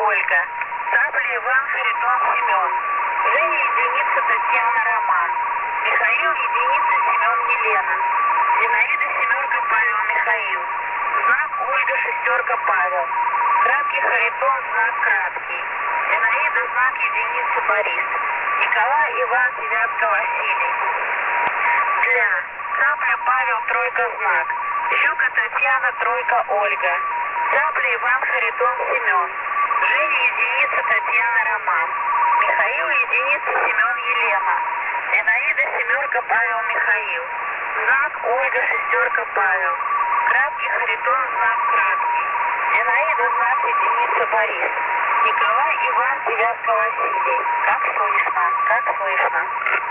Ольга. Цапля Иван, Харитон Семен. Женя единица Татьяна Роман. Михаил единица Семен Елена. Зинаида семерка Павел Михаил. Знак Ольга шестерка Павел. Краткий Харитон, знак краткий. Зинаида знак единица Борис. Николай Иван девятка Василий. Для Цапля Павел тройка знак. Щука Татьяна тройка Ольга. Цапля Иван Харитон Семен. Женя единица Татьяна Роман. Михаил единица Семен Елена. Зинаида семерка Павел Михаил. Знак Ольга шестерка Павел. Краткий Харитон знак краткий. Зинаида знак единица Борис. Николай Иван девятка Василий. Как слышно? Как слышно?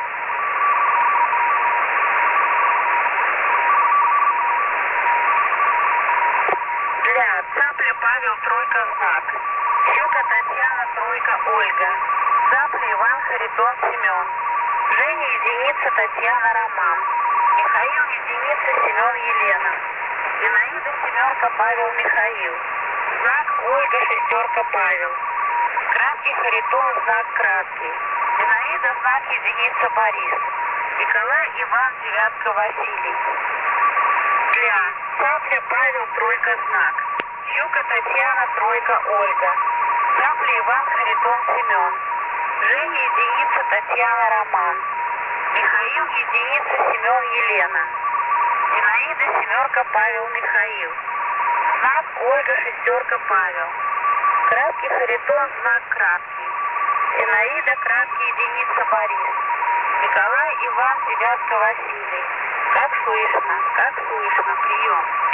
Для Цапля Павел тройка знак. Щука Татьяна тройка Ольга. Цапля Иван Харитон Семен. Женя единица Татьяна Роман. Михаил единица Семен Елена. Зинаида семерка Павел Михаил. Знак Ольга шестерка Павел. Краткий Харитон знак краткий. Зинаида знак единица Борис. Николай Иван девятка Василий. Для Цапля Павел тройка знак. Щука Татьяна тройка Ольга. Цапля Иван Харитон Семен. Женя единица Татьяна Роман. Михаил единица Семен Елена. Зинаида семерка Павел Михаил. Знак Ольга шестерка Павел. Краткий Харитон знак краткий. Зинаида краткий единица Борис. Николай Иван девятка Василий. Как слышно? Как слышно? Прием.